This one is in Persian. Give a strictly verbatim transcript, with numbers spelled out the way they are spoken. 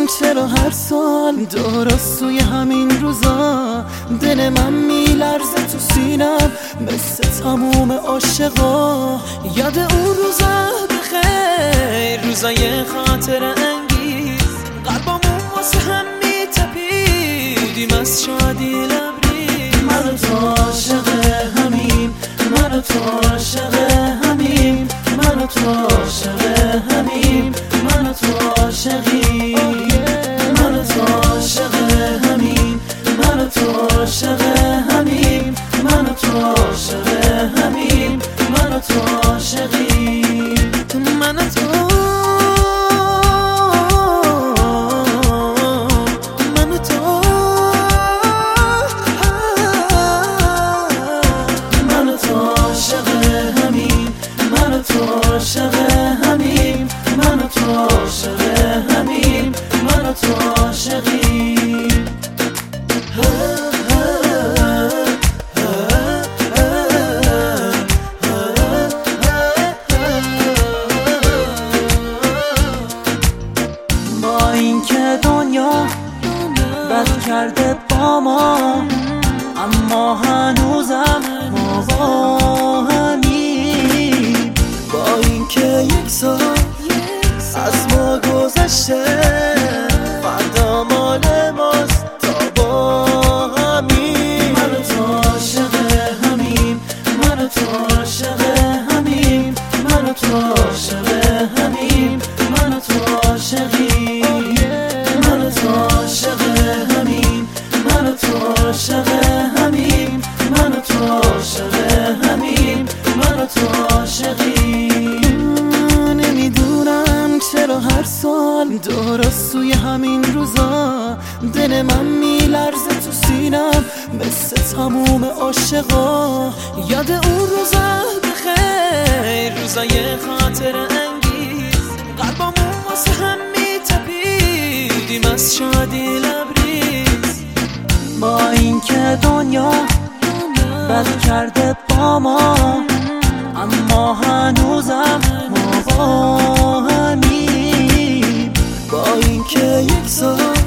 چرا هر سال درست توی همین روزا دل من میلرزه تو سینم مثل تموم عاشقا. یاد اون روزا بخیر، روزای خاطر انگیز، قلبمون واسه هم میتپید، بودیم از شادی لبریز. من و تو عاشق همیم، من و تو عاشق همیم، من و تو عاشق همیم، من و تو عاشقیم، من و تو عاشق همیم، من و تو عاشق همیم، من و تو عاشق همیم، من و تو عاشقیم، من و تو عاشق همیم، من و تو عاشق همیم، من و تو عاشقیم. با اینکه دنیا بد کرده با ما، اما هنوزم ما با همیم. با اینکه یک سال از ما گذشته، فردا مال ماست تا با همیم. من و تو عاشق همیم، من و تو عاشق همیم، من و تو عاشق همیم، من و تو عاشقیم، من و تو عاشق همیم، من و تو عاشق همیم، من و تو عاشق همیم، من و تو عاشقیم. نمیدونم چرا هر سال درست توی همین روزا دل من میلرزه تو سینم مثل تموم عاشقا. یاد اون روزا بخیر، روزای خاطر انگیز، قلبمون واسه هم میتپید، بودیم از شادی لبریز. با اینکه دنیا بد کرده با ما، اما هنوزم ما با همیم. با اینکه یک سال